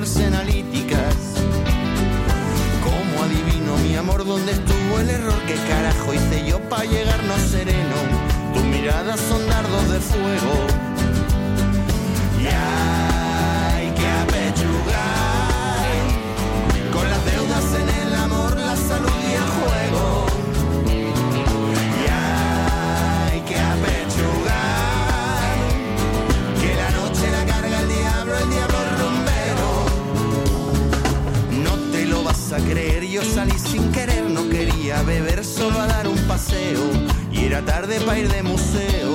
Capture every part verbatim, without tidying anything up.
ponerse analíticas. ¿Cómo adivino, mi amor, dónde estuvo el error? ¿Qué carajo hice yo para llegarnos sereno? Tus miradas son dardos de fuego y hay que apechugar con las deudas en el amor, la salud y el juego. Y hay que apechugar que la noche la carga el diablo, el diablo rumbero. No te lo vas a creer, yo salí sin querer, no quería beber, solo a dar un paseo. Y era tarde para ir de museo.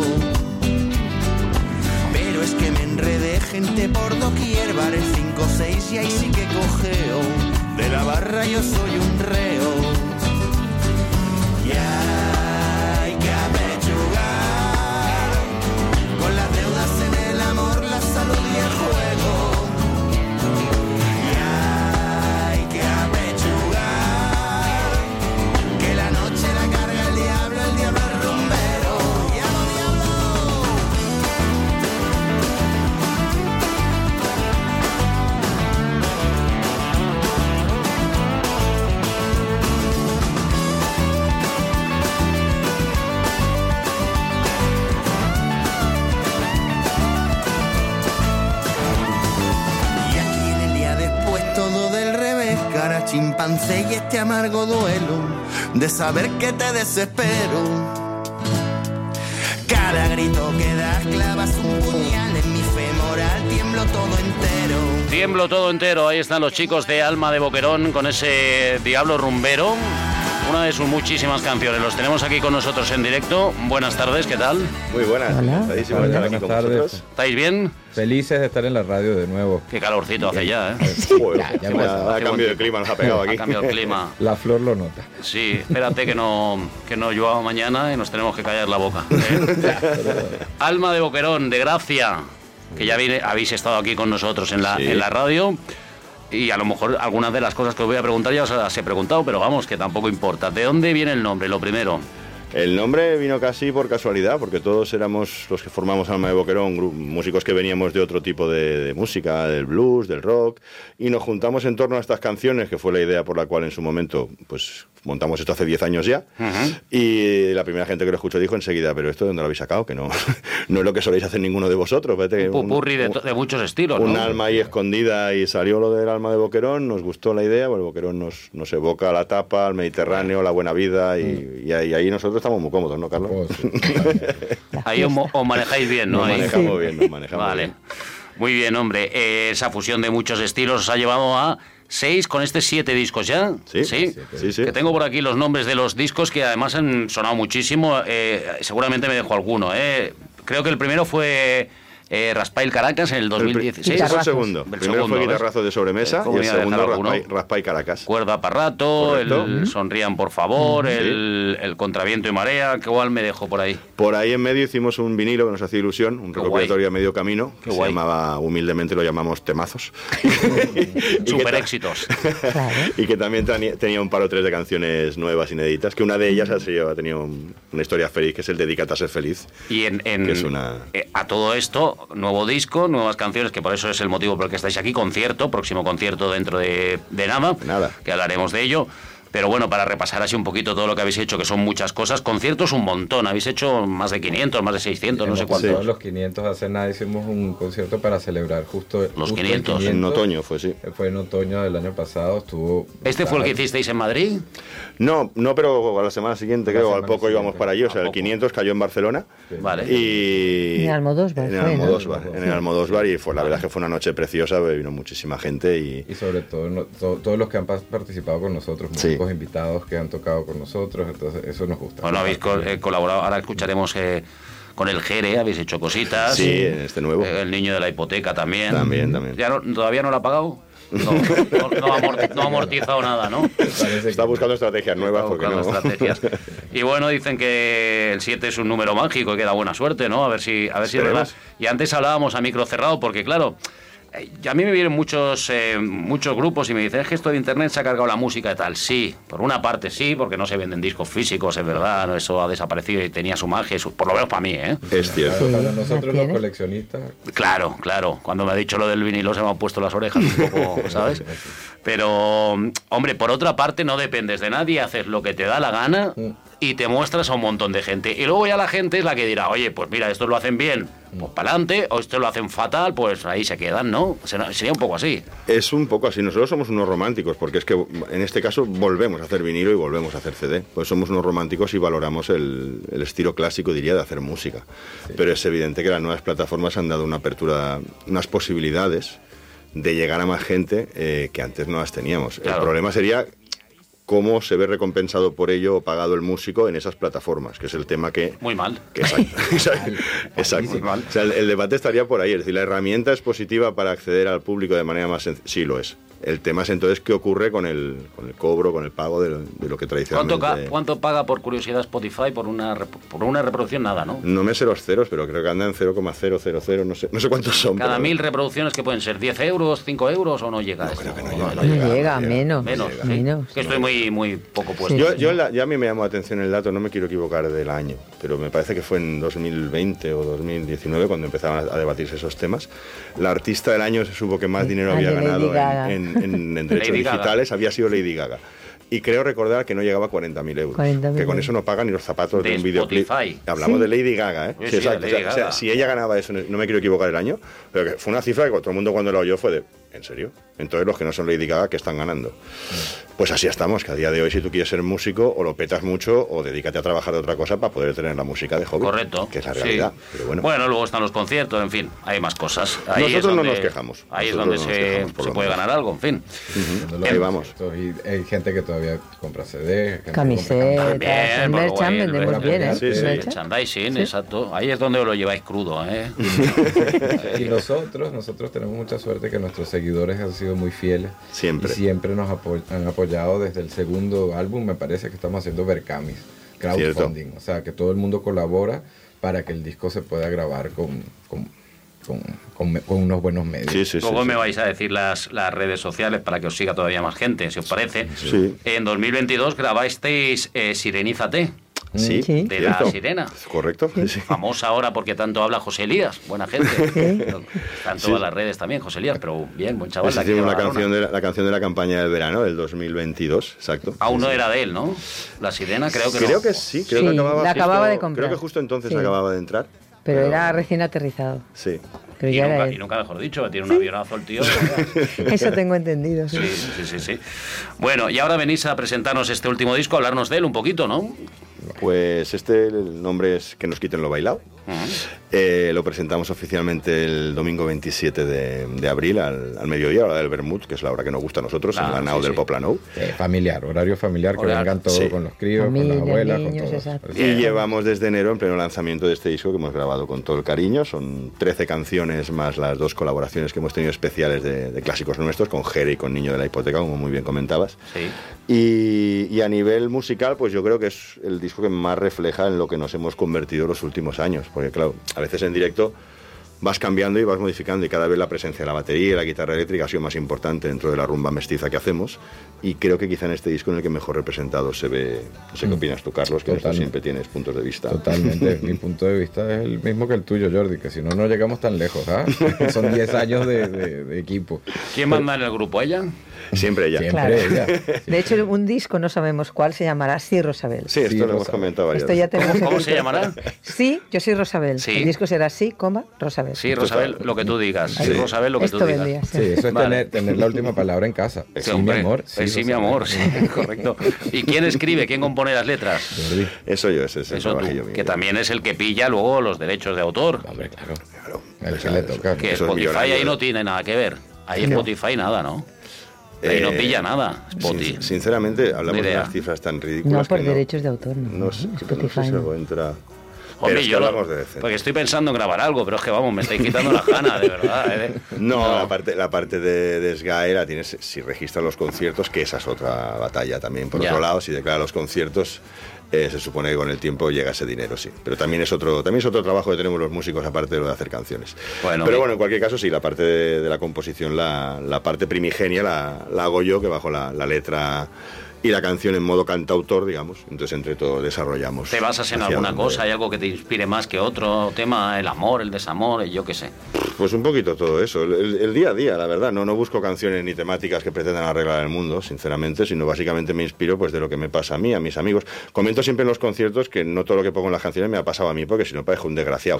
Pero es que me enredé, gente por doquier, bares cinco seis y ahí sí que cojeo. De la barra yo soy un reo. Y hay que apechugar con las deudas en el amor, la salud y el juego. Y hay que apechugar que la noche la carga el diablo, el diablo es rumbero. ¡Diablo, diablo! Y aquí en el día después todo del revés, cara chimpancé y este amargo duelo de saber que te desespero. Cada grito que das clavas un puñal en mi femoral, tiemblo todo entero. Tiemblo todo entero, ahí están los chicos de Alma de Boquerón con ese Diablo Rumbero, una de sus muchísimas canciones. Los tenemos aquí con nosotros en directo. Buenas tardes, ¿qué tal? Muy buenas, encantadísimo de estar aquí con vosotros. ¿Estáis bien? Felices de estar en la radio de nuevo. Qué calorcito hace ya, ¿eh? Joder, Ya, ya me pasa. ha- ha cambiado el clima, nos ha pegado aquí. Ha cambiado el clima. La flor lo nota. Sí, espérate que no, que no llueva mañana y nos tenemos que callar la boca, ¿eh? Alma de Boquerón, de Gracia, que ya viene, habéis estado aquí con nosotros en la, Sí. en la radio. Y a lo mejor algunas de las cosas que os voy a preguntar ya os las he preguntado, pero vamos, que tampoco importa. ¿De dónde viene el nombre, lo primero? El nombre vino casi por casualidad, porque todos éramos los que formamos Alma de Boquerón, gru- músicos que veníamos de otro tipo de, de música, del blues, del rock, y nos juntamos en torno a estas canciones, que fue la idea por la cual en su momento pues montamos esto hace diez años ya, Uh-huh. y la primera gente que lo escuchó dijo enseguida, pero ¿esto de dónde lo habéis sacado? Que no, no es lo que soléis hacer ninguno de vosotros. Vete, Un pupurri de, to- de muchos estilos, un ¿no? alma ahí escondida, y salió lo del Alma de Boquerón, nos gustó la idea, porque Boquerón nos, nos evoca la tapa, al Mediterráneo, la buena vida, y, y ahí, ahí nosotros estamos muy cómodos, ¿no, Carlos? Oh, sí. Ahí os, mo- os manejáis bien, ¿no? Nos Ahí. manejamos bien, nos manejamos Vale. bien. Muy bien, hombre. Eh, esa fusión de muchos estilos os ha llevado a seis, con este siete discos ya. Sí, sí. sí, sí. Que tengo por aquí los nombres de los discos que además han sonado muchísimo. Eh, seguramente me dejo alguno. Eh. Creo que el primero fue eh, Raspail Caracas en el dos mil dieciséis. Ese fue el segundo. El Primero segundo, fue ¿ves? Guitarrazo de Sobremesa, ¿Cómo y el iba a dejar segundo alguno? Raspay, Raspay Caracas. Cuerda para rato, Correcto. el Sonrían por favor, el, el Contraviento y Marea, que igual me dejo por ahí. Por ahí en medio hicimos un vinilo que nos hacía ilusión, un Qué recopilatorio guay. a medio camino, que Qué se guay. llamaba, humildemente lo llamamos Temazos. Y que Super ta- éxitos. Y que también teni- tenía un par o tres de canciones nuevas, inéditas, que una de ellas ha sido- ha tenido un- una historia feliz, que es el Dedícate a ser feliz. Y en, en- Que es una- eh, a todo esto, nuevo disco, nuevas canciones, que por eso es el motivo por el que estáis aquí, concierto, próximo concierto dentro de, de nada, Nada. que hablaremos de ello. Pero bueno, para repasar así un poquito todo lo que habéis hecho, que son muchas cosas, conciertos un montón, habéis hecho más de quinientos, más de seiscientos, no sé Hemos cuántos. pasado los quinientos, hace nada hicimos un concierto para celebrar justo Los justo el quinientos. En otoño fue, sí. Fue en otoño del año pasado, estuvo... ¿Este fue el que hicisteis en Madrid? No, no, pero a la semana siguiente, La creo, al semana poco íbamos siguiente. para allí. O sea, ¿A el poco? quinientos cayó en Barcelona. Vale. Y... En Almodóvar En fue, el ¿no? Almodóvar, en el Almodóvar, y fue, la verdad es que fue una noche preciosa, vino muchísima gente y... Y sobre todo no- to- todos los que han pa- participado con nosotros, Sí. músicos invitados que han tocado con nosotros, entonces eso nos gusta. Bueno, habéis co- eh, colaborado, ahora escucharemos eh, con el Jere, habéis hecho cositas. Sí, en este nuevo. Eh, el niño de la hipoteca también. También, también. ¿Ya no- ¿Todavía no lo ha pagado? No, no, no ha amorti- no ha amortizado nada, ¿no? Parece Está que- buscando estrategias nuevas Está porque buscando no... estrategias. Y bueno, dicen que el siete es un número mágico y que da buena suerte, ¿no? A ver si, a ver si es Esperemos. verdad. Y antes hablábamos a micro cerrado porque, claro, A mí me vienen muchos eh, muchos grupos y me dicen, es que esto de internet se ha cargado la música y tal. Sí, por una parte sí, porque no se venden discos físicos, es verdad, eso ha desaparecido y tenía su magia, su, por lo menos para mí, ¿eh? Es cierto. Claro, para nosotros los coleccionistas. Claro, claro. Cuando me ha dicho lo del vinilo se me han puesto las orejas un poco, ¿sabes? Pero, hombre, por otra parte no dependes de nadie, haces lo que te da la gana y te muestras a un montón de gente. Y luego ya la gente es la que dirá, oye, pues mira, esto lo hacen bien, pues para adelante, o esto lo hacen fatal, pues ahí se quedan, ¿no? Sería un poco así. Es un poco así. Nosotros somos unos románticos, porque es que en este caso volvemos a hacer vinilo y volvemos a hacer C D. Pues somos unos románticos y valoramos el, el estilo clásico, diría, de hacer música. Sí. Pero es evidente que las nuevas plataformas han dado una apertura, unas posibilidades de llegar a más gente eh, que antes no las teníamos. Claro. El problema sería cómo se ve recompensado por ello o pagado el músico en esas plataformas, que es el tema que... Muy mal. Que exacto. exacto, exacto. Muy mal. O sea, el, el debate estaría por ahí. Es decir, la herramienta es positiva para acceder al público de manera más sencilla. Sí, lo es. El tema es entonces qué ocurre con el, con el cobro, con el pago de lo, de lo que tradicionalmente... ¿Cuánto, ¿Cuánto paga por curiosidad Spotify por una, por una reproducción? Nada, ¿no? No me sé los ceros, pero creo que andan en cero coma cero cero cero, no sé, no sé cuántos son. Cada pero... mil reproducciones que pueden ser diez euros, cinco euros o no llega no, a eso. Creo que no, no, llega, no, no, llega, no llega, llega, menos. Menos, llega. ¿sí? menos. Que estoy muy, muy poco puesto. Sí. Yo, yo la, ya a mí me llamó la atención el dato, no me quiero equivocar del año, pero me parece que fue en dos mil veinte o dos mil diecinueve cuando empezaban a, a debatirse esos temas. La artista del año se supo que más dinero había ganado en, en, en, en derechos digitales había sido Lady Gaga. Y creo recordar que no llegaba a cuarenta mil euros. cuarenta mil que con eso no pagan ni los zapatos de, de un videoclip. Hablamos ¿Sí? de Lady Gaga, ¿eh? Sí, Sí, sí, exacto. Lady O sea, Gaga. o sea, si ella ganaba eso, no me quiero equivocar el año, pero que fue una cifra que todo el mundo cuando la oyó fue de, ¿en serio? Entonces los que no son Lady Gaga, ¿qué están ganando? Pues así estamos, que a día de hoy si tú quieres ser músico, o lo petas mucho, o dedícate a trabajar de otra cosa para poder tener la música de hobby. Correcto. Que es la realidad. Sí. Pero bueno. bueno, luego están los conciertos, en fin, hay más cosas. Ahí Nosotros es donde, no nos quejamos. Ahí Nosotros es donde no se, quejamos, se puede menos. ganar algo, en fin. Uh-huh. Ahí vamos. Y hay gente que todavía compra C D, camisetas, Bien, el merchan bueno, vendemos bueno, bien, ¿eh? sí, sí. Merchandising, sí. Exacto. Ahí es donde lo lleváis crudo, ¿eh? Y nosotros, nosotros tenemos mucha suerte que nuestros seguidores han sido muy fieles. Siempre. Y siempre nos apo- han apoyado desde el segundo álbum, me parece que estamos haciendo Vercamis, crowdfunding. Cierto. O sea, que todo el mundo colabora para que el disco se pueda grabar con, con, con, con, con unos buenos medios. Sí, sí, Luego sí, me sí. vais a decir las, las redes sociales para que os siga todavía más gente, si os parece. Sí. En dos mil veintidós grabasteis eh, Sirenízate. Sí, Sí. De cierto. la sirena. Correcto. Sí. Sí. Famosa ahora porque tanto habla José Elías, buena gente. Está en todas Sí. las redes también, José Elías, pero bien, buen chaval. Esa de aquí de la, Badalona. canción de la, la canción de la campaña del verano del dos mil veintidós, exacto. Aún no Sí. era de él, ¿no? La sirena creo que Creo no. que sí, creo Sí, que acababa, la justo, acababa de comprar. Creo que justo entonces Sí. acababa de entrar. Pero era recién aterrizado. Sí. Pero Y ya era nunca, él. y nunca mejor dicho, tiene un avionazo el tío. Eso tengo entendido. Sí. Sí, sí, sí, sí. Bueno, y ahora venís a presentarnos este último disco, a hablarnos de él un poquito, ¿no? Pues este, el nombre es Que nos quiten lo bailado. Uh-huh. Eh, lo presentamos oficialmente el domingo veintisiete de, de abril al, al mediodía, a la hora del Vermut, que es la hora que nos gusta a nosotros, Ah, en la nao sí, del sí. Poplanou. Eh, familiar, horario familiar, que Horario. vengan todos Sí. con los críos, Familia, con las abuelas, niños, con todos. exacto. Y llevamos desde enero en pleno lanzamiento de este disco que hemos grabado con todo el cariño. Son trece canciones más las dos colaboraciones que hemos tenido especiales de, de clásicos nuestros, con Jere y con Niño de la Hipoteca, como muy bien comentabas. Sí. Y, y a nivel musical, pues yo creo que es el disco que más refleja en lo que nos hemos convertido los últimos años. Porque claro, a veces en directo vas cambiando y vas modificando y cada vez la presencia de la batería y la guitarra eléctrica ha sido más importante dentro de la rumba mestiza que hacemos, y creo que quizá en este disco en el que mejor representado se ve. No sé qué opinas tú, Carlos, que en esto Totalmente. siempre tienes puntos de vista. Totalmente. Mi punto de vista es el mismo que el tuyo, Jordi, que si no, no llegamos tan lejos. ¿Ah? Son diez años de, de, de equipo. ¿Quién manda en el grupo? ¿Ella? Siempre ella. Siempre Claro. ella. De hecho, un disco, no sabemos cuál, se llamará Sí, Rosabel. Sí, esto Sí, lo hemos Rosa. comentado varias Esto ya veces. tenemos ¿Cómo el se título. llamará? Sí, yo soy Rosabel. Sí. El disco será Sí, coma, Rosabel. Sí, Rosabel, lo que tú digas. Sí, Sí. Rosabel, lo que Esto tú digas. vendría, Sí, eso es Vale. tener, tener la última palabra en casa. Sí, Sí, hombre, mi amor. Sí, sí, mi Rosa. amor, sí, correcto. ¿Y quién escribe? ¿Quién compone las letras? Jordi. Eso yo, ese es el Eso tú, trabajillo mío. que también es el que pilla luego los derechos de autor. Hombre, claro. Claro. El que Eso- le eso- toca. Que eso es Spotify millonario. ahí no tiene nada que ver. Ahí No. Spotify nada, ¿no? Ahí no Eh, pilla nada, Spotify. Sin- sinceramente, hablamos Ni de idea. unas cifras tan No ridículas por que no, derechos de autor, no. no sé, no sé Spotify si no. algo entra... Hombre, es que yo lo, hablamos de decente. porque estoy pensando en grabar algo, pero es que vamos, me estáis quitando las ganas, de verdad. ¿eh? No, no, la parte, la parte de, de S G A E la tienes si registras los conciertos, que esa es otra batalla también. Por Ya. otro lado, si declaras los conciertos, eh, se supone que con el tiempo llega ese dinero, sí. Pero también es otro también es otro trabajo que tenemos los músicos, aparte de lo de hacer canciones. Bueno, Pero bien. bueno, en cualquier caso, sí, la parte de, de la composición, la, la parte primigenia la, la hago yo, que bajo la, la letra y la canción en modo cantautor, digamos. Entonces, entre todos desarrollamos. ¿Te basas en hacia alguna donde- cosa? ¿Hay algo que te inspire más que otro tema? ¿El amor, el desamor? Yo qué sé. Pues un poquito todo eso, el, el- el día a día, la verdad. No, no busco canciones ni temáticas que pretendan arreglar el mundo, sinceramente, sino básicamente me inspiro pues de lo que me pasa a mí, a mis amigos. Comento siempre en los conciertos que no todo lo que pongo en las canciones me ha pasado a mí, porque si no parezco un desgraciado.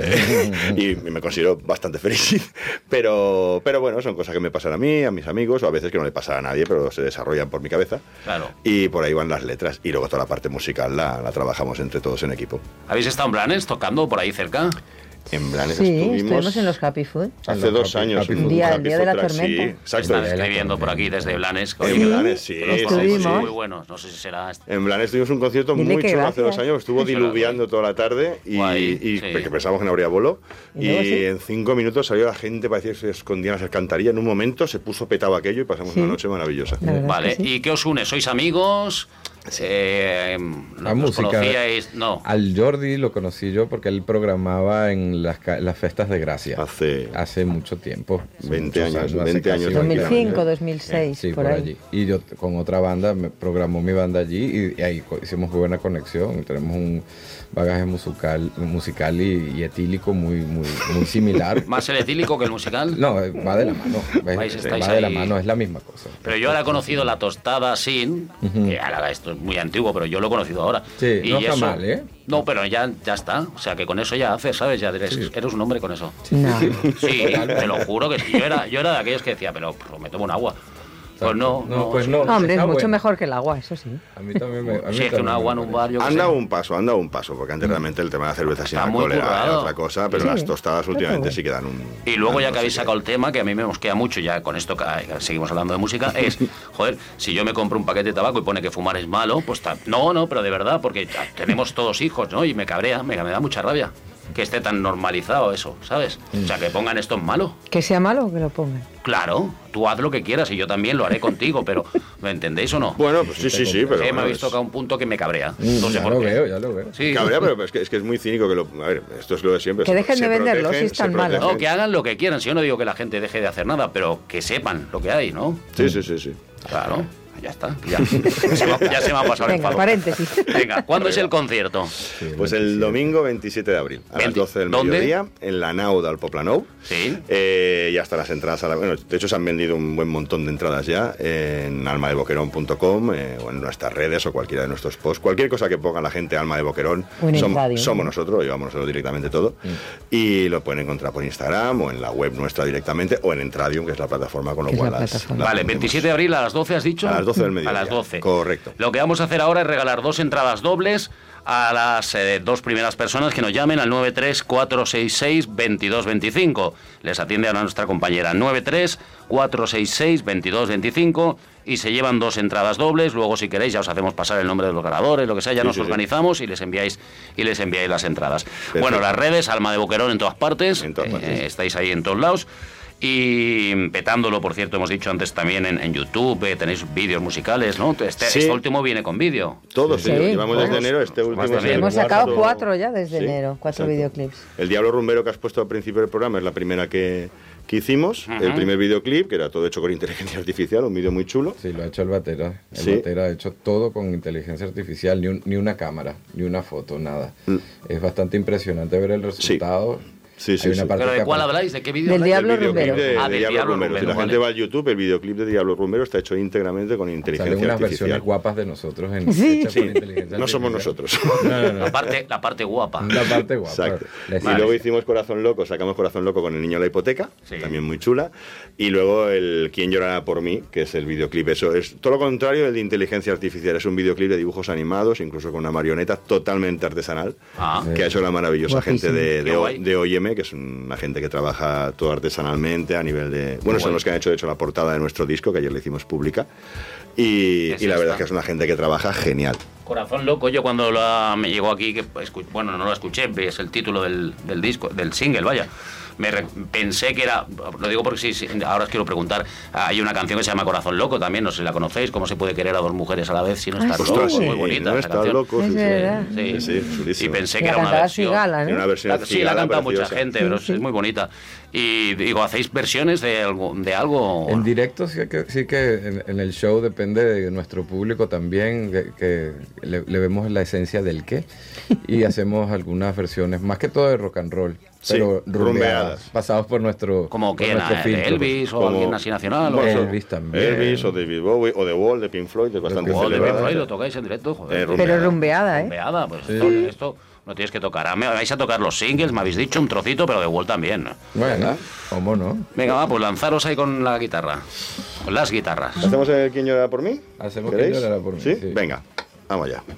Eh, y me considero bastante feliz. Pero, pero bueno, son cosas que me pasan a mí, a mis amigos, o a veces que no le pasa a nadie, pero se desarrollan por mi cabeza. Claro. Y por ahí van las letras. Y luego toda la parte musical la, la trabajamos entre todos en equipo. ¿Habéis estado en Blanes tocando por ahí cerca? En Blanes Sí, estuvimos... estuvimos en los Happy Food. Hace En los dos Happy- años. Happy en Food. un Día- el Happy día de la Food Truck, tormenta. Sí, exacto. Están En escribiendo por aquí desde Blanes. En que- Blanes, sí, los sí, conocéis, sí. muy buenos. No sé si será este. En Blanes tuvimos un concierto Dile muy que chulo hace dos gracias. años. Estuvo diluviando toda la tarde y, Guay, y sí. porque pensábamos que no habría bolo. ¿Y Y, luego sí? en cinco minutos salió la gente, parecía que se escondían las alcantarillas. En un momento se puso petado aquello y pasamos Sí. una noche maravillosa. La verdad es Vale, que sí. ¿y qué os une? ¿Sois amigos? Eh, La ¿Os música. conocíais? No. Al Jordi lo conocí yo porque él programaba en las, ca- las fiestas de Gracia. Hace Hace mucho tiempo. hace veinte muchos años, hace veinte casi años dos mil veinte tranquilamente. cinco, años. dos mil seis, Sí, por, por ahí. allí. Y yo t- con otra banda, me programó mi banda allí y, y ahí co- hicimos muy buena conexión. Tenemos un bagaje musical, musical y, y etílico muy, muy, muy similar. ¿Más el etílico que el musical? No, eh, va de la mano. ¿ves? Vais, Va estáis de la ahí. mano, es la misma cosa. Pero yo ahora he conocido la tostada sin, que ahora esto es muy antiguo, pero yo lo he conocido ahora. Sí, no está eso- mal, ¿eh? No, pero ya, ya está. O sea, que con eso ya haces, ¿sabes? Ya eres, Sí. eres un hombre con eso. No. Sí, te lo juro que sí. Yo era, yo era de aquellos que decía, pero pues, me tomo un agua. Pues no, No, no. pues no. No, hombre, es está mucho bueno. mejor que el agua, eso sí. A mí también me. a mí Si es que también un me agua en un parece. bar, yo qué Han sé. dado un paso, han dado un paso, porque antes realmente el tema de la cerveza sin Está muy alcohol era, currado. era otra cosa, pero Sí, las tostadas está últimamente bueno. sí que dan un... Y luego, ya dan que habéis no sé sacado el tema, que a mí me mosquea mucho, ya con esto que que seguimos hablando de música, es, joder, si yo me compro un paquete de tabaco y pone que fumar es malo, pues ta- no, no, pero de verdad, porque ya tenemos todos hijos, ¿no? Y me cabrea, me, me da mucha rabia que esté tan normalizado eso, ¿sabes? O sea, que pongan esto en malo. Que sea malo, que lo pongan. Claro, tú haz lo que quieras y yo también lo haré contigo, pero ¿me entendéis o no? Bueno, pues sí, sí, sí, pero... Eh, me bueno, habéis es- tocado un punto que me cabrea. Mm, No sé ya por lo qué. veo, ya lo veo. Sí. Cabrea, pero es que, es que es muy cínico que lo... A ver, esto es lo de siempre. Que se- dejen se de venderlo, protegen, si es tan se malo. protegen. No, que hagan lo que quieran. Si yo no digo que la gente deje de hacer nada, pero que sepan lo que hay, ¿no? Sí, sí, sí, sí. Claro, ya está. Ya, se, me, ha- ya se me ha pasado el Venga, enfado. paréntesis. Venga, ¿cuándo es el concierto? Sí, Pues el domingo veintisiete de abril, a las veinte. doce del ¿Dónde? mediodía, en la nau del Poblenou. Sí. Eh, ya están las entradas. A la, bueno, de hecho se han vendido un buen montón de entradas ya en alma de boquerón punto com eh, o en nuestras redes o cualquiera de nuestros posts. Cualquier cosa que ponga la gente Alma de Boquerón, O en el som- radio, somos ¿no? nosotros, lo llevamos nosotros directamente todo. Y lo pueden encontrar por Instagram o en la web nuestra directamente o en Entradium, que es la plataforma, con lo Que es la cual las, plataforma. las Vale, ponemos. veintisiete de abril a las doce, ¿has dicho? A las doce del mediodía. A las doce. Correcto. Lo que vamos a hacer ahora es regalar dos entradas dobles a las eh, dos primeras personas que nos llamen al nueve tres cuatro seis seis dos dos dos cinco. Les atiende a nuestra compañera nueve tres cuatro seis seis dos dos dos cinco y se llevan dos entradas dobles. Luego, si queréis, ya os hacemos pasar el nombre de los ganadores, lo que sea, ya Sí, nos sí, sí. organizamos y les enviáis y les enviáis las entradas. Bueno, las redes, Alma de Boquerón en todas partes, En todas eh, partes. estáis ahí en todos lados. Y petándolo, por cierto, hemos dicho antes también en, en YouTube, eh, tenéis vídeos musicales, ¿no? Este, Sí. este último viene con vídeo. Todos, Sí, sí, llevamos desde todos. enero, este último Más es también. el Hemos sacado cuarto. cuatro ya desde Sí, enero, cuatro exacto. videoclips. El Diablo Rumbero que has puesto al principio del programa es la primera que, que hicimos, Ujú. el primer videoclip, que era todo hecho con inteligencia artificial, un vídeo muy chulo. Sí, lo ha hecho el Batera. El Sí. Batera ha hecho todo con inteligencia artificial, ni, un- ni una cámara, ni una foto, nada. Mm. Es bastante impresionante ver el resultado. Sí, sí, Hay una sí. parte ¿Pero de que cuál apare- habláis? ¿De qué vídeo Del habláis? Diablo El videoclip Rumbero. de, Ah, de del Diablo, Diablo Rumbero. Si Rumbero, la gente vale. va al YouTube, el videoclip de Diablo Rumbero está hecho íntegramente con inteligencia Salen unas artificial. versiones guapas de nosotros en Sí. hechas Sí, por inteligencia no somos artificial. nosotros. No, no, no. La parte, la parte guapa. La parte guapa. Exacto. La Y escena- luego hicimos Corazón Loco, sacamos Corazón Loco con El Niño de la Hipoteca, Sí. también muy chula. Y luego el Quién llorará por mí, que es el videoclip. Eso es todo lo contrario del de inteligencia artificial. Es un videoclip de dibujos animados, incluso con una marioneta totalmente artesanal, Ah. que ha hecho la maravillosa Guapísimo. gente de, Qué de, O- guay. de O I M. M, que es una gente que trabaja todo artesanalmente a nivel de... Bueno, son los que han hecho, de hecho, la portada de nuestro disco, que ayer le hicimos pública. Y, y la verdad es que es una gente que trabaja genial. Corazón Loco, yo cuando la, me llegó aquí, que escu, bueno, no lo escuché, es el título del, del disco, del single, vaya. Me re, pensé que era, lo digo porque sí, sí, ahora os quiero preguntar, hay una canción que se llama Corazón Loco también, no sé si la conocéis, ¿cómo se puede querer a dos mujeres a la vez si no estás loco? Sí, muy bonita no esa estás canción. loco, es sí, verdad. Sí, sí, sí, sí, y pensé la que era una versión. Cigala, ¿no? Una versión La, sí, la ha cantado mucha preciosa. gente, pero sí, sí. es muy bonita. Y digo, ¿hacéis versiones de algo? De algo? En directo sí que, sí que en, en el show depende de nuestro público también, que, que le, le vemos la esencia del qué, y hacemos algunas versiones, más que todo de rock and roll, Sí, pero rumbeadas, rumbeadas. pasados por nuestro, ¿Como por que nuestro de filtro. Elvis o Como- alguien así nacional? Bueno, o Elvis también. Elvis o David Bowie o The Wall de Pink Floyd, es bastante o de Pink celebrada. Floyd, lo tocáis en directo, joder. Eh, Pero rumbeada, ¿eh? Rumbeada, pues Sí. esto, esto no tienes que tocar. Me vais a tocar los singles, me habéis dicho, un trocito, pero de Wall también. Bueno, ¿cómo no? Venga, va, pues lanzaros ahí con la guitarra. Con las guitarras. ¿Hacemos el ¿Quién llora por mí? Hacemos ¿Queréis? ¿Quién llora por mí? ¿Sí? Sí. Venga, vamos allá.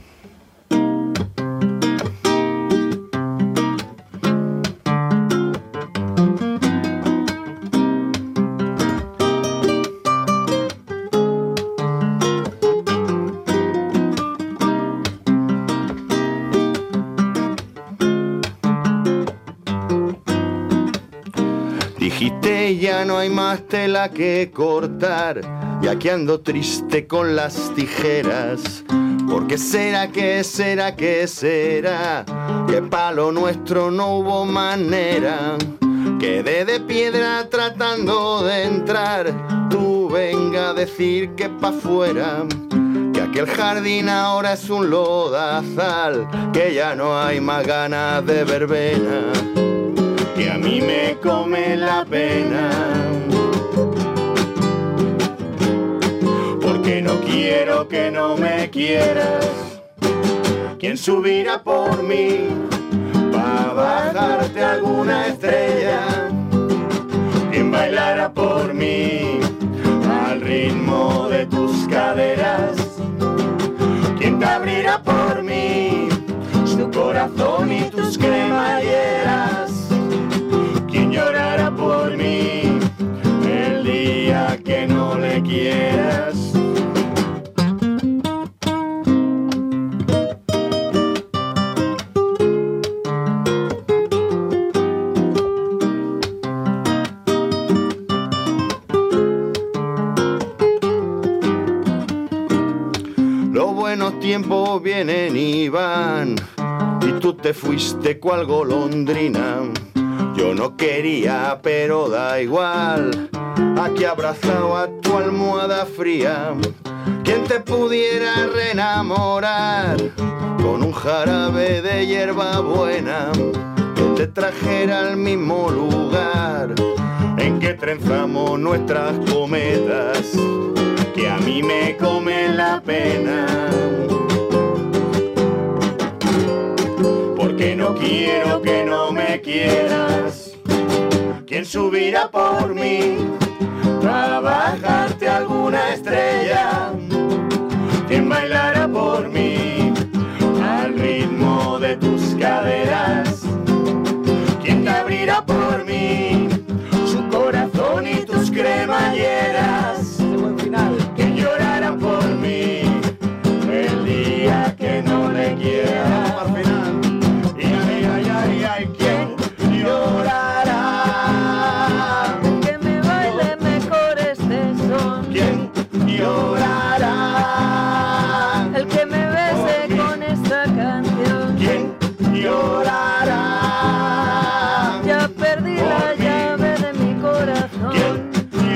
Dijiste ya no hay más tela que cortar, y aquí ando triste con las tijeras. ¿Por qué será, qué será, qué será? Que pa' lo nuestro no hubo manera. Quedé de piedra tratando de entrar. Tú venga a decir que pa' fuera, que aquel jardín ahora es un lodazal, que ya no hay más ganas de verbena, que a mí me come la pena, porque no quiero que no me quieras. ¿Quién subirá por mí pa' bajarte alguna estrella? ¿Quién bailará por mí al ritmo de tus caderas? ¿Quién te abrirá por mí su corazón y tus cremalleras? ¿Quién llorará por mí el día que no le quieras? Los buenos tiempos vienen y van, y tú te fuiste cual golondrina. Yo no quería, pero da igual, aquí abrazado a tu almohada fría. ¿Quién te pudiera reenamorar con un jarabe de hierba buena que te trajera al mismo lugar en que trenzamos nuestras cometas, que a mí me come la pena? Porque no quiero que no me quieras. ¿Quién subirá por mí a bajarte alguna estrella? ¿Quién bailará por mí al ritmo de tus caderas? ¿Quién te abrirá por mí su corazón y tus cremalleras? ¿Quién llorará por mí el día que no le quiera? Y ay, ay, ay, ay, ¿quién llorará? Que me baile mejor este son. ¿Quién llorará? El que me bese con esta canción. ¿Quién llorará? Ya perdí la llave de mi corazón. ¿Quién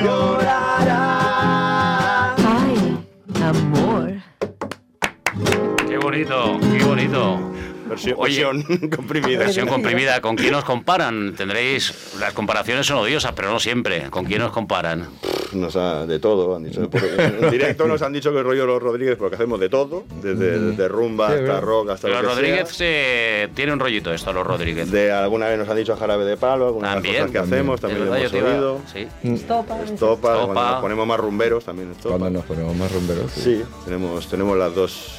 llorará? Ay, amor. Qué bonito, qué bonito. Versión, Oye, versión comprimida. Versión comprimida. ¿Con quién os comparan? Tendréis... Las comparaciones son odiosas, pero no siempre. ¿Con quién os comparan? Nos ha, de todo, han dicho. Por- en directo nos han dicho que el rollo Los Rodríguez, porque hacemos de todo, desde, desde rumba Sí, hasta ¿verdad? rock, hasta Los lo que Rodríguez sea. se... tiene un rollito esto, los Rodríguez. De alguna vez nos han dicho Jarabe de Palo, algunas de las También, cosas que también. hacemos, Es también lo verdad, hemos yo te iba- oído. Sí. Estopa. Estopa, Estopa. cuando nos ponemos más rumberos también estopa. Cuando nos ponemos más rumberos. Sí, tenemos, tenemos las dos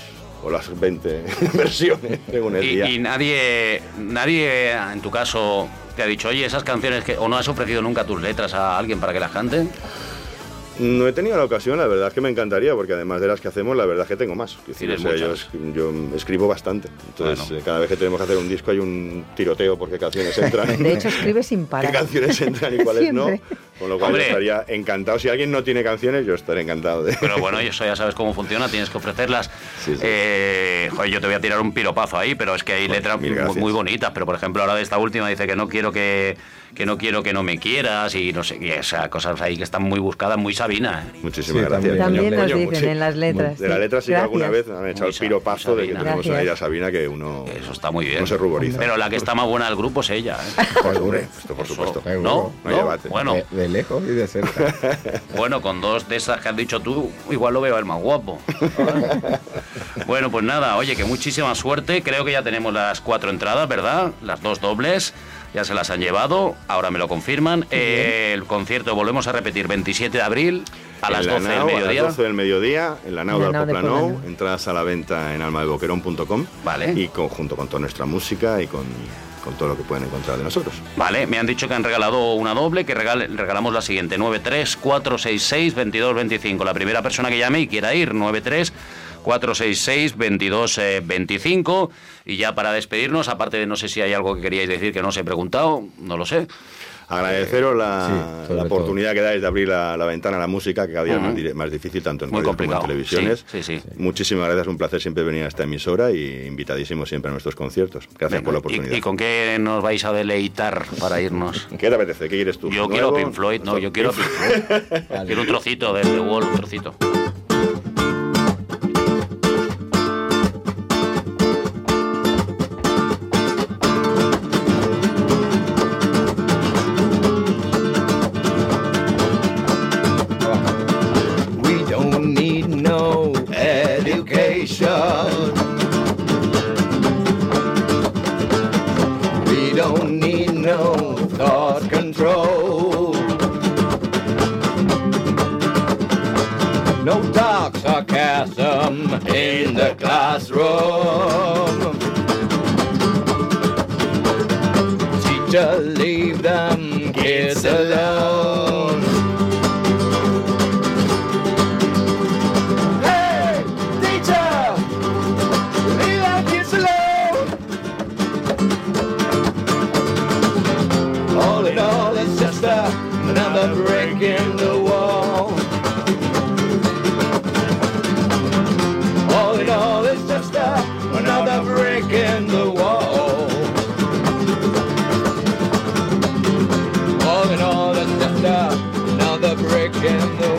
o las veinte versiones, según el y, día. y nadie, nadie, en tu caso, te ha dicho, oye, esas canciones que... ¿O no has ofrecido nunca tus letras a alguien para que las cante? No he tenido la ocasión, la verdad es que me encantaría, porque además de las que hacemos, la verdad es que tengo más. Es decir, o sea, yo, yo escribo bastante, entonces bueno. cada vez que tenemos que hacer un disco hay un tiroteo porque canciones entran. De hecho, escribe sin parar. ¿Qué canciones entran y cuáles no? Con lo cual Hombre. yo estaría encantado. Si alguien no tiene canciones, yo estaré encantado de... Pero bueno, eso ya sabes cómo funciona, tienes que ofrecerlas. Sí, sí. Eh, joder, yo te voy a tirar un piropazo ahí, pero es que hay letras muy, muy bonitas. Pero por ejemplo, ahora de esta última dice que no quiero que, que no quiero que no me quieras y no sé qué, o sea, cosas ahí que están muy buscadas, muy Sabina. ¿eh? Muchísimas Sí, gracias. También coño, nos coño, dicen sí. en las letras. De la letra sí que alguna vez han echado Muy el piropazo Sabina. de que tenemos Gracias. a ella Sabina que uno... Eso está muy bien. No se ruboriza. Pero la que está más buena del grupo es ella. ¿eh? Pues, hombre, esto por supuesto. ¿No? Seguro. No hay ¿No? debate. Bueno, De, de lejos y de cerca. bueno, con dos de esas que has dicho tú, igual lo veo el más guapo. Bueno, pues nada, oye, que muchísima suerte. Creo que ya tenemos las cuatro entradas, ¿verdad? Las dos dobles. Ya se las han llevado, ahora me lo confirman. Eh, el concierto, volvemos a repetir, veintisiete de abril a las doce del mediodía. A las doce del mediodía, en la nau En del la nau de Poplanou. Poplanou. Entradas a la venta en alma de boquerón punto com. Vale. Y con, junto con toda nuestra música y con, con todo lo que pueden encontrar de nosotros. Vale, me han dicho que han regalado una doble, que regale, regalamos la siguiente, nueve tres cuatro seis seis dos dos dos cinco. La primera persona que llame y quiera ir, nueve tres cuatro seis seis dos dos dos cinco. Y ya para despedirnos, aparte de no sé si hay algo que queríais decir que no os he preguntado, no lo sé. Agradeceros la, Sí, sobre la oportunidad que dais de abrir la, la ventana a la música, que cada día Uh-huh. es más, di- más difícil, tanto en Muy radios como complicado. en televisiones. Sí, sí, sí. Muchísimas gracias, un placer siempre venir a esta emisora y invitadísimo siempre a nuestros conciertos. Gracias Venga, por la ¿y, oportunidad. ¿Y con qué nos vais a deleitar para irnos? ¿Qué te apetece? ¿Qué quieres tú? Yo quiero ¿Nuevo? Pink Floyd, no, yo quiero Pink Floyd. Quiero un trocito de The Wall, un trocito. We don't need no education. We don't need no thought control. No dark sarcasm in the classroom. Teacher, leave them kids alone. Hey, teacher, leave our kids alone. All in all, it's just a, another break in the wall. All in all, it's just a, another break in the wall. All in all, it's just a, another break in the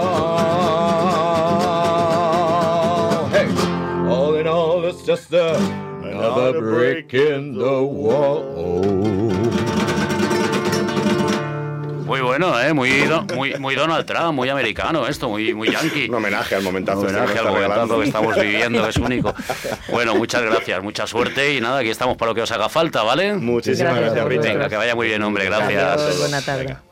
wall. Hey, all in all, it's just a, another break in the wall. Muy bueno, ¿eh? Muy, do- muy, muy Donald Trump, muy americano esto, muy, muy yankee. Un homenaje al momentazo. Un este homenaje que al nos está momentazo que regalando. estamos viviendo, que es único. Bueno, muchas gracias, mucha suerte y nada, aquí estamos para lo que os haga falta, ¿vale? Muchísimas Gracias gracias, a Richard. Venga, que vaya muy bien, hombre, gracias. Adiós, buena tarde. Venga.